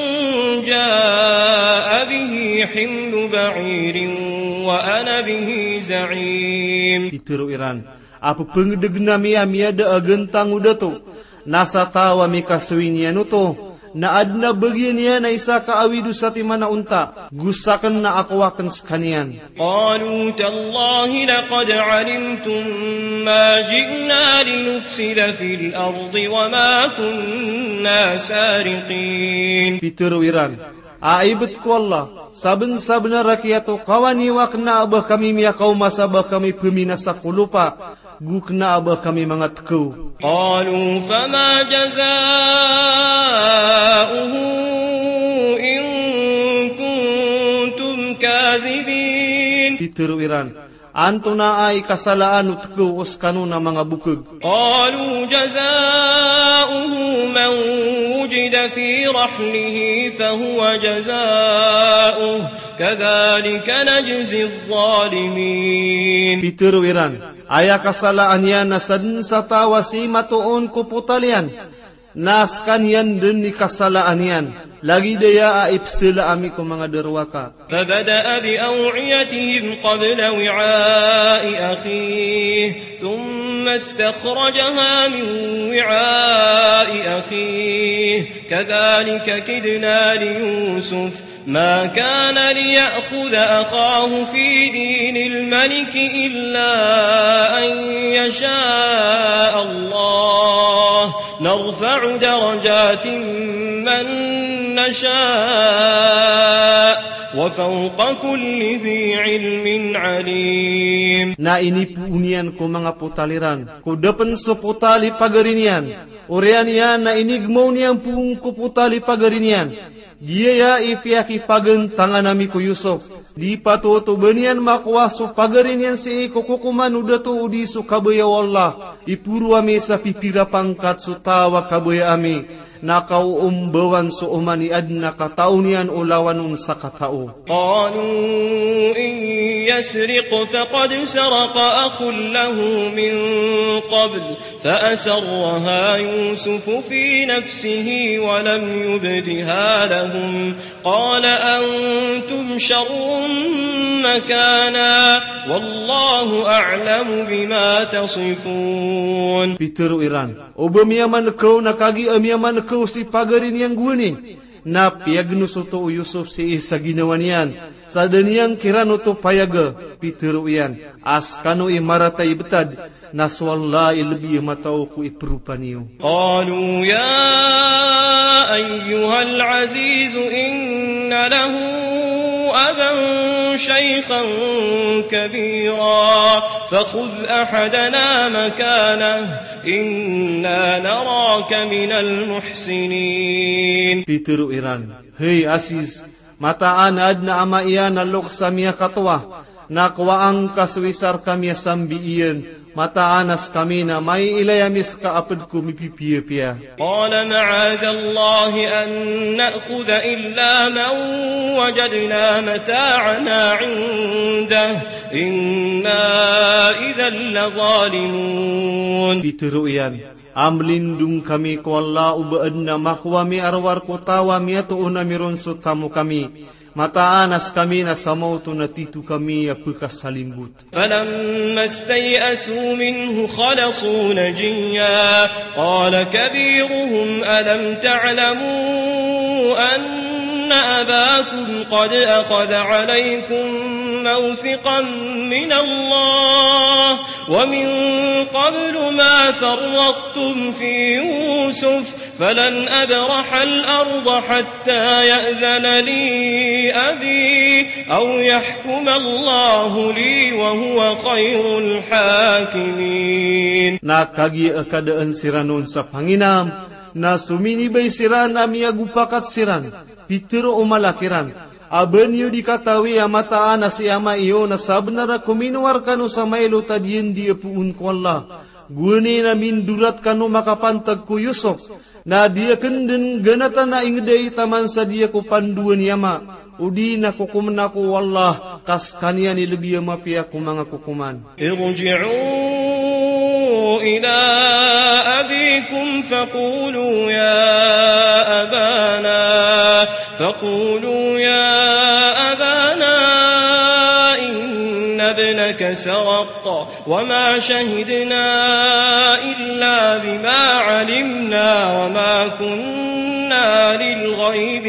جاء به حمل بعير وأنا به زعيم. Pitero Iran apa pengdeg nami amia da agentang udato nasa tawa mi kaswinian uto na adna bagian niya na isa kaawidu sa timana unta, gusakan na akwakan skanian. قالوا تالله لقد علمتم ما جئنا لنفسد في الأرض وما كنا سارقين. Peter wiran, aibat ko Allah, saben-saben rakyat o kawani wakna abah kami miya kaum masabah kami peminasa kulupa, gukna abah kami mga tekaw. قالوا فما جزاؤه إن كنتم كاذبين. Peter wiran, anto na ay kasalaan o tekaw os kanuna mga bukog. قالوا جزاؤه من وجد في رحله فهو جزاؤه كذلك نجزي الظالمين. Peter wiran, aya kasalaan yan na sadin sa tawa si matuon ko putalian, naskan yan din ni kasalaan yan, lagi daya aip sila ami ko mga derwaka. فبدأ بأوعيتهم قبل وعاء أخيه ثم استخرجها من وعاء أخيه كذلك كدنا ليوسف ما كان ليأخذ أخاه في دين الملك إلا أن يشاء الله نرفع درجات من نشاء وفوق كل ذي علم عليم. Na ini puunian ko mga putaliran, ko dapan so putali pagarinian, orian yan na inigmaw niyang puung ko putali pagarinian, dia ya ipiaki pagan tangan nami ko Yusuf, di patuto banian makwaso pagarinian si kukukuman udato udi so kabaya wallah, ipuru ami sa pipira pangkat so tawa kabaya ami, nakau umbawan so umani adna kataunian ulawan un sa katao. قالوا إن يسرق فقد سرق أخ له من قبل فأسرها يوسف في نفسه ولم يبدها لهم قال أنتم شر مكانا والله أعلم بما تصفون. Peter Iran, obamiyaman kau nakagi amiyaman kau si pagarin yang guni, na piyagno soto Yusuf si isa ginawa niyan, sa daniyang kirano to payaga, Peter Ian, askano imaratay betad, naswalla ilbi matao ku iprupa niyo. قالوا يا أيها العزيز إن له أبا شيخا كبيرا فخذ أحدنا مكانه إنا نراك من المحسنين. Peter Iran, hey Aziz, mataan adna ama iyan na loksa miya katwa, nakwaang kaswisar kami sambi iyan, mataanas kami na may ilayamis kaapad ko mipipiya-piya. قال معاذ الله أن نأخذ إلا من وجدنا متاعنا عنده إنا إذا لظالمون. Peter Ian, amlindung kami ko Allah ubaad na makwami arwar ko tawa miyato unamiron so tamo kami. Mataanas kami na samauto na titu kami apukas salimbut. فلما استيئسوا منه خلصوا نجيا قال كبيرهم ألم تعلموا أن أباكم قد أخذ عليكم موثقا من الله ومن قبل ما فرطتم في يوسف فلن أبرح الأرض حتى يأذن لي أبي أو يحكم الله لي وهو خير الحاكمين. Nakagi akadaan siranon sa Panginam, na suminibay siran amiagupakat siran, Peter umalakiran, aben yu dikatawi amataan na si ama iyo na sabnara kuminuar kanu sa mailo tadien di apuun ko Allah, guni na mindurat kanu makapantag ko Yusuf, na dia kenden ganatan na ingday taman sa dia ko panduan yama, udi na kukuman ako wallah, kas kaniya ni lebiya mapia ko mga kukuman. ارجعوا إلى أبيكم فقولوا يا أبانا فقولوا يا أبانا إن ابنك سرق وما شهدنا إلا بما علمنا وما كنا كنا للغيب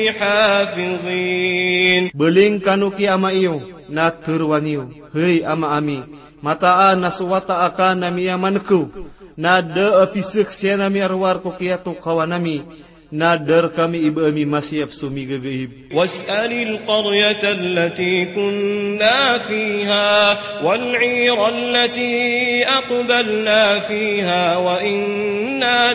حافظين. Beling kanu ki ama iyo na terwaniyo. Hei ama ami, mataan na suwata akan nami amanku, na de apisek siya nami arwar ko kaya to kawanami, na der kami iba ami masyap sumigagaib. واسأل القرية التي كنا فيها والعير التي أقبلنا فيها وإنا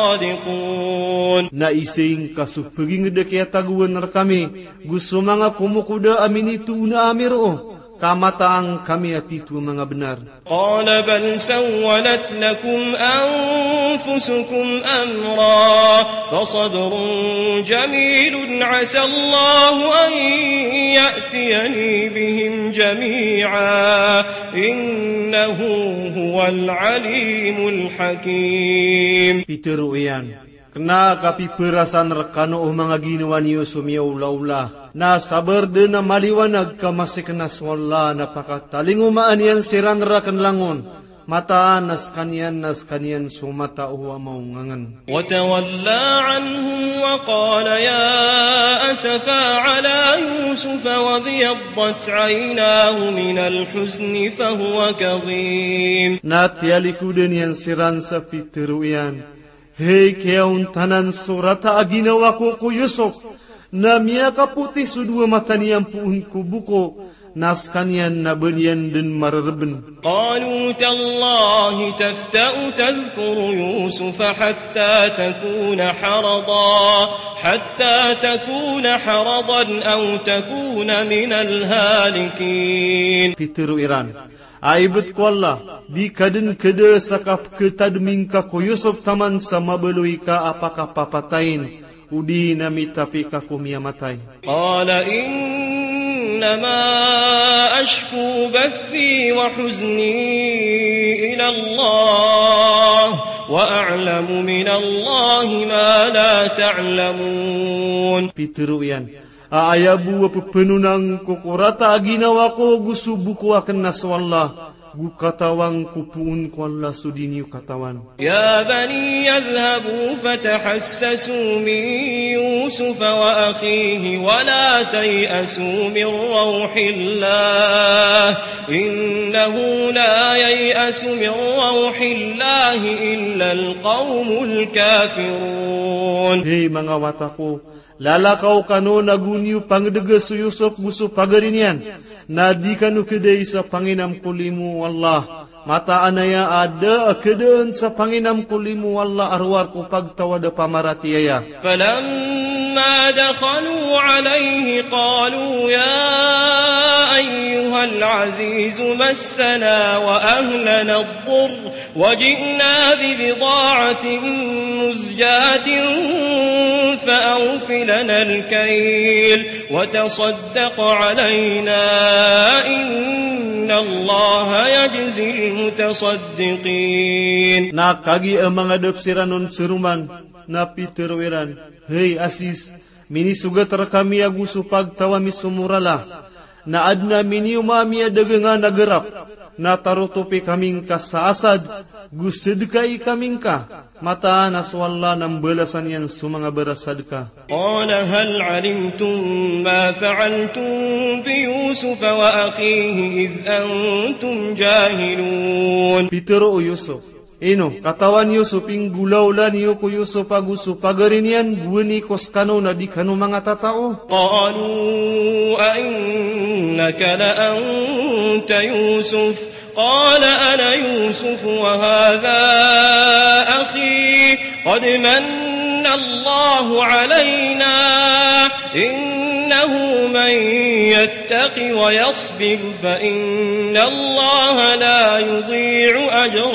لصادقون. Na ising kasupaging de kaya taguan nar kami, gusto mga kumukuda amin itu na amiro. Kamataang kami at itu mga benar. قال بل سولت لكم أنفسكم أمرا فصبر جميل عسى الله أن يأتيني بهم جميعا إنه هو العليم الحكيم. Peter uyan, kena kapi perasan rekano oh mga ginawa niyo sumiyaw laula. Na sabar de na maliwanag ka masikenas wala napakatalingumaan yan siran rakan langon. Mataan nas kanyan nas kanyan sumata uwa maungangan. وتولى عنهم وقال يا أسفا على يوسف وابيضت عيناه من الحزن فهو كظيم. Natialikudan yan siran sa Peter uyan. Hei keyaun tanan surata aginawa ko ko Yusuf. Na miya kaputi sudua mata niyang puun ko buko. Nas kanyan na banyan din mararben. قالوا تالله تفتأ تذكر يوسف حتى تكون حرضا حتى تكون حرضا أو تكون من الهالكين. Peter Iran. Aibet ko Allah, di kadin kada sakap ketadming ka ko Yusuf taman sa mabeluy ka apakah papatayin. Udi nami tapi ka kumiyamatay. قال إنما أشكو بثي وحزني إلى الله وأعلم من الله ما لا تعلمون. Peter Uyan, aayabu pepenunang kukurata aginawa ko gusubuku akan naswallah. Gukatawang kupuun ko Allah sudini katawan. يا بني يذهبوا فتحسسوا من يوسف وأخيه ولا تيأسوا من روح الله إنه لا ييأس من روح الله إلا القوم الكافرون. Hei mga wataku, lalakaw kano nagunyo pangdega su Yusuf gusto pagarinian. Na di kanu kedai sa panginam kulimu Allah. Mata anaya ada kedaan sa panginam kulimu Allah arwar ko pagtawada pamaratiaya. فلما دخلوا عليه قالوا يا أيها العزيز مسنا وأهلنا الضر وجئنا ببضاعة مزجاة فأوف لنا الكيل وتصدق علينا إن الله يجزي المتصدقين. Nakagi ang mga dapsiranon seruman na Peter Wiran. Hei Asis, mini sugat kami agusu pagtawa misumurala. Na adna mini umami adagenga nagerap. Na tarutupi kaming ka sa asad. Gusedkai kaming ka. Mata naswalla ng balasan yan sumanga berasadka. قال هل علمتم ما فعلتم بيوسف وأخيه إذ أنتم جاهلون. Peter o Yusuf. Ino, katawan Yusuf ing gulaw lan iyo ko Yusuf agusu pagarinian guwani koskano na di kanu mga tatao. قالوا أئنك لأنت يوسف قال أنا يوسف وهذا أخي قد من الله علينا إنه من يتق ويصبر فإن الله لا يضيع أجر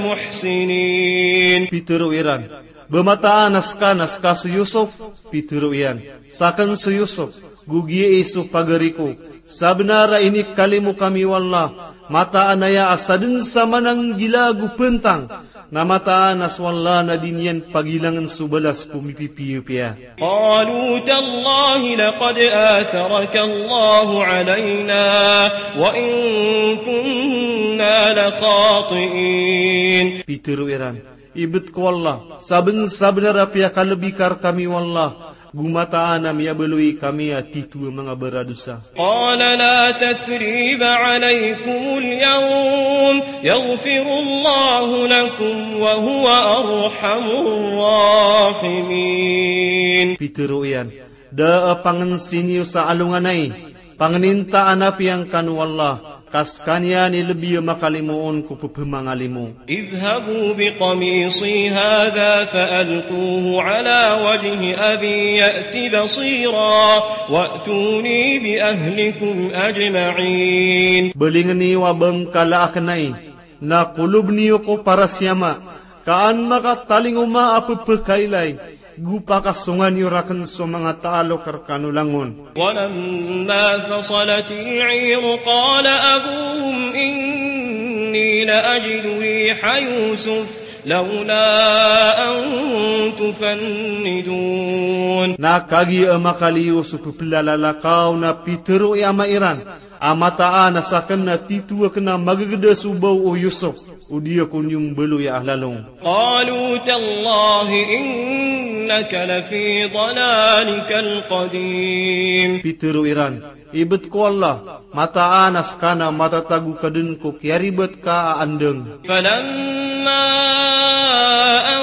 المحسنين. Peter Iran. Bemataan naska naska su Yusuf. Peter Iran. Sakan su Yusuf. Gugi isu pagariku. Sabnara ini kalimu kami wallah. Mata anaya asadin sama nang gilagu pentang. Namataan aswalla na dinyan pagilangan subalas pumipipiyupia. قالوا تالله لقد آثرك الله علينا وإن كنا لخاطئين. Peter Iran. ibet ko Allah, saben-saben rapiya kalebikar kami wallah, gumataan am ya belui kami atitu mga beradusa. Qala la tathriba alaykum al-yawm yaghfirullahu lakum wa huwa arhamur rahimin. Piteruyan, da pangensinyo sa alunganay, pangenintaan api ang kanu Allah, kaskanya ni lebih makalimuon ku pepemangalimu. Idhabu biqamisi hadha fa'alquhu ala wajhi abi ya'ti basira wa'tuni bi ahlikum ajma'in. Belingani wa bengkala akenay, na kulub niyo ko para siyama, kaan makataling uma apepekailay, gupa kasungan yurakan so mga talo karkanulangon. Walamma fasalat al-'ir qala abuhum inni la ajidu riha Yusuf lawla an tufannidun. Nakagi amakaliyo supuplalakaw na pitero ama Iran, amataan na sakan na titua kena magagada subaw o Yusuf, o diya kunyong belo ya ahlalong. Qalu tallahi innaka lafi dalalikal qadim. Pitero Iran, ibet ko Allah, mataan askana matatagu kadun ko kiaribet ka aandeng. Falamma an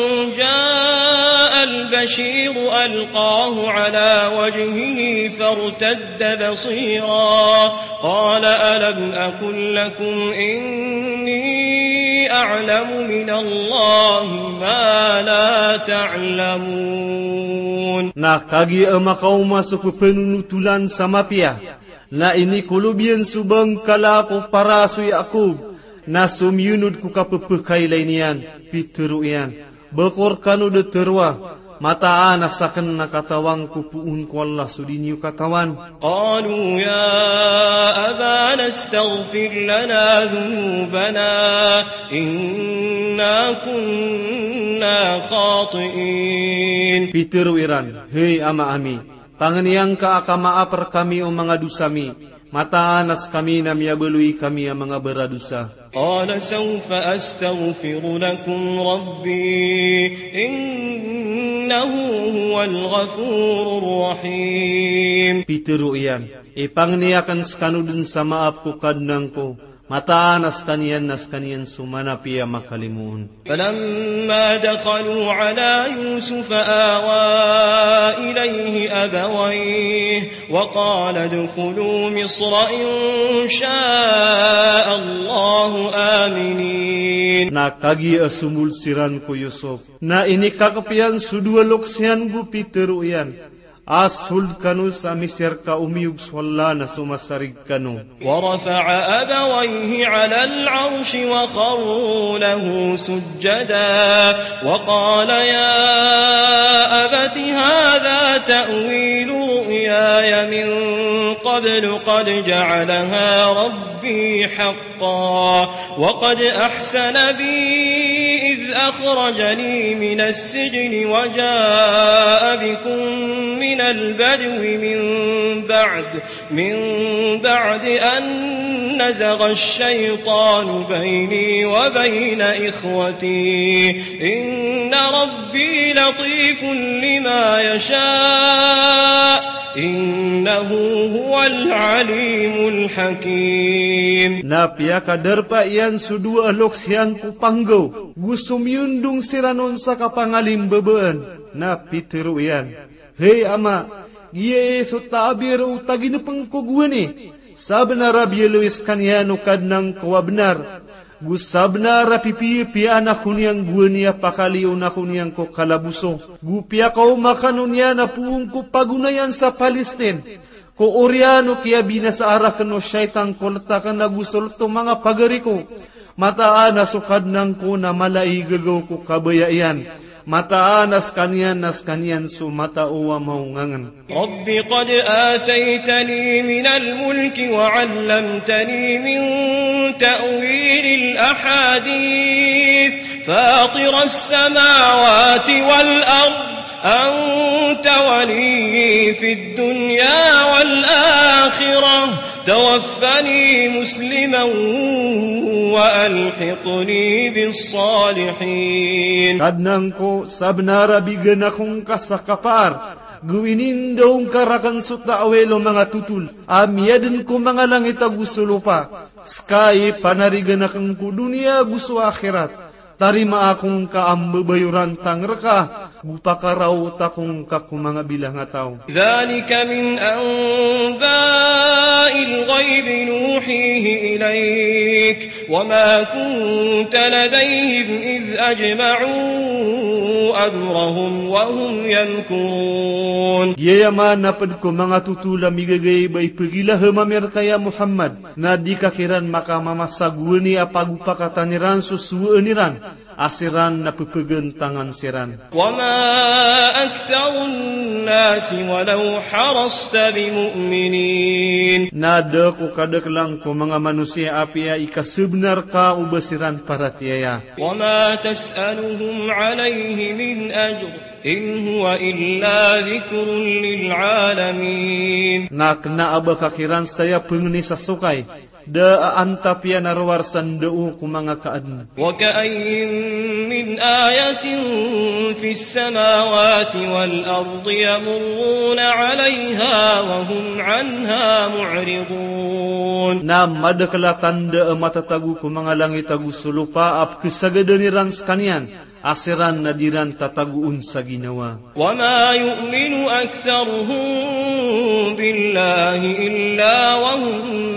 jaa al-bashir alqahu ala wajhihi fartadda basira qala alam aqul lakum inni a'lamu min Allah ma la ta'lamun. Nakagi amakau masuk penunutulan sama pia, na ini kulubian subang kalako para su Yakub, na sumyunud ku kapepekai lainian, piteruian, bekor kanu de terwa, mataan asakan nakatawang kupuun ku Allah sudinyu katawan. Qalu ya abana astaghfir lana dhunubana inna kunna khati'in. Piteruiran, hei ama ami, panganiang ka akama apar kami o mga dusami, mataanas kami na miyabului kami ang mga beradusa. Qala sawfa astaghfiru lakum rabbi innahu huwal ghafurur rahim. Piteruian, ipangniakan skanudun sa maap ko kadnang ko, mataanas kanian nas kanian sumana piya makalimuon. Falamma dakhalu ala Yusuf awa ilayhi abawayhi wa qala dukhulu Misra in sha'a Allahu aminin. Nakagi asumul siran ko Yusuf, na ini kakapian sudua loksian gu piteruian, asul kanu sa misir ka umiyug swalla na sumasarig kanu. Wa rafa'a abawayhi 'ala al-'arshi wa kharru lahu sujjada wa qala ya abati hadha ta'wilu ru'yaya min qablu qad ja'alaha rabbi haqqan wa qad ahsana bi إذ أخرجني من السجن وجاء بكم من البدو من بعد من بعد أن نزغ الشيطان بيني وبين إخوتي إن ربي لطيف لما يشاء إنه هو العليم الحكيم. Napia kaderpa iyan sudua loksian ku panggo, gusum yundung siranon sa kapangalim bebeen, na pitiru iyan. Hei ama, giye so tabir utagin pangkugwani, sabna rabi Luis kanyano kadnang kawa benar, gusabna rapipi pia anak kunyang guania pakali una kunyang ko kalabuso, gupia kau makanunya na puung ko pagunayan sa Palestine, ko oriano kia bina sa arah kano syaitan ko letakan na gusol to mga pagariko, mataan na sukad nang ko na malai gagaw ko kabayayan, mataanas kanyan nas kanyan sumatauwa maungangan. Rabbi qad ataytani min al-mulki wa 'allamtani min ta'wil al-ahadith fatir as-samawati wal-ard anta waliyyi fi ad-dunya wal-akhirah توفني مسلما وألحقني بالصالحين. Kadnang ko sabnara bigyan akong kasakapar, guwinindong karakan suta awelo mga tutul, amyaden ko mga langit agusulupa, sky panarigan akong ku dunia gusto akhirat, tarima akong kaambabayuran tangraka, gupakaraw takong kakumanga bilang ataw. ذلك من أنباء الغيب نوحيه إليك وما كنت لديهم إذ أجمعوا أمرهم وهم يمكرون. Yayaman napad ko mga tutula migagay bay pagila hamamer kaya Muhammad, na di kakiran makamamasaguani apagupakataniran susuaniran, asiran na pupugan tangan siran. وما أكثر الناس ولو حرصت بمؤمنين. Nada ko kadak lang ko mga manusia apia ikasebenar ka ubasiran para tiaya. وما تسألهم عليه من أجر إن هو إلا ذكر للعالمين. Nak na aba kakiran saya pengni sasukay, da antapia narwarsan deu ku mga kaan. وكأي من آية في السماوات والأرض يمرون عليها وهم عنها معرضون. Na madakala tanda matatagu ku mga langit tagu sulupa ap kesagadaniran skanian, asiran nadiran tataguun sa ginawa. وما يؤمن أكثرهم بالله إلا وهم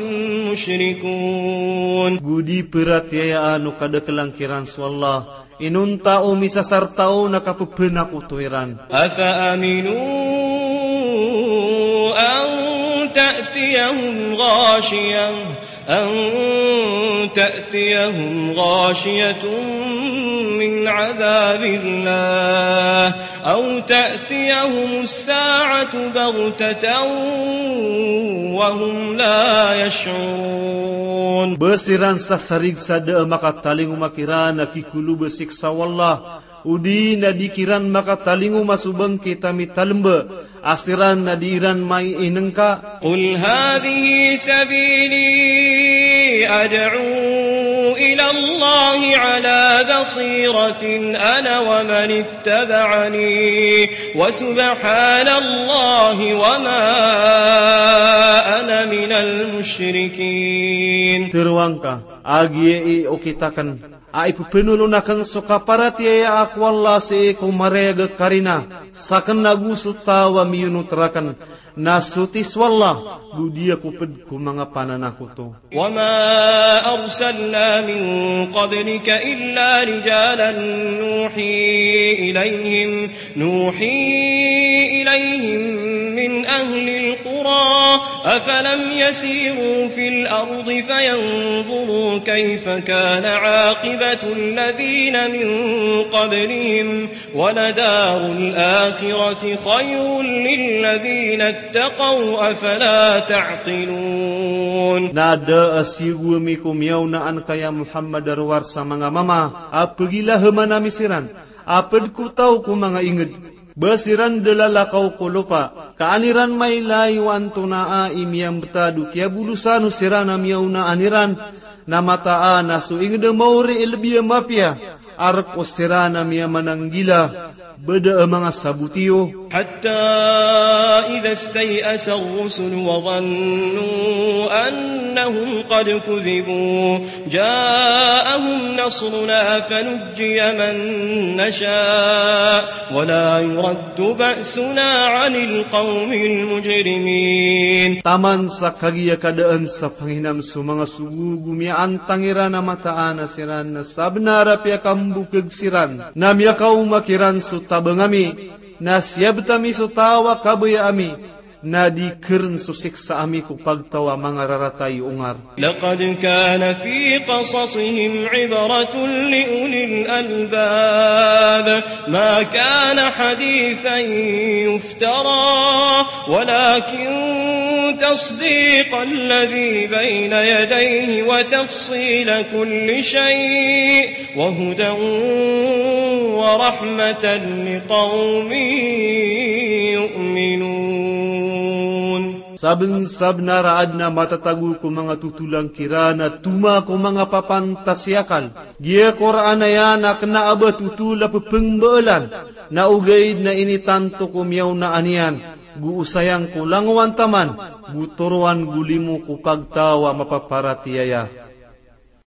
musyrikun. Gudi peratiaya anu kada kelangkiran swallah, inun tao misasar tao nakapupenak utuiran. Afa aminu an ta'tiyahum ghashiyah an ta'tiyahum ghashiyatun من عذاب الله أو تأتيهم الساعة بغتة وهم لا يشعرون. Besiran sasarig sada makataling umakiran nakikulu besiksa wallah, udi nadikiran makataling umasubang kita mitalemba, asiran nadiran mai inengka. Qul hadhihi sabili ad'u إلى الله على بصيرة أنا ومن اتبعني وسبحان الله وما أنا من المشركين. Terwangka agi o kitakan ay penulunakan sokaparat ya akwalla se ko marega karina saken nagusu tawa miyunuterakan nasutis wallah gudia kuped ku mga pananaku to. وما أرسلنا من قبلك إلا رجالا نوحي إليهم نوحي إليهم من أهل القرى أفلم يسيروا في الأرض فينظروا كيف كان عاقبة الذين من قبلهم ولدار الآخرة خير للذين اتقوا أفلا تعقلون. Nada asigu mikum yaunaan kaya Muhammad darwar sa mga mama, apagila hemana misiran, apad ku tau ku mga inged, basiran dalalakaw ko lupa, kaaniran may layo antunaa imiyang betadu, kaya bulusanu sirana miyauna aniran, na mataan na suinged mauri ilbiya mapya, arak o sirana miya mananggila, beda mga sabutiyo. حتى إذا استيأس الرسل وظنوا أنهم قد كذبوا جاءهم نصرنا فنجي من نشاء ولا يرد بأسنا عن القوم المجرمين. Taman sa kagiya kadaan sa Panginoon sa mga sugugumya ang tangiran na mataan na siran na sabnarap ya kambukag siran na miyakaw makiran su tabangami na siyabtami su tawa kabaya ami na di kern susiksa ami ku pagtawa mga raratay ungar. لقد كان في قصصهم عبرة لأولي الألباب ما كان حديثا يفترى ولكن تصديق الذي بين يديه وتفصيل كل شيء وهدى ورحمة لقوم يؤمنون. Sabeng-sab na raad na matatagu ko mga tutulang kirana, tuma ko mga papantasyakal. Gia Quran na yan, ak naaba tutula pepengbelan, na ugaid na initanto ko miyaw na anian, guusayang ko langwan taman, buturuan gulimu ko pagtawa mapaparatiyaya.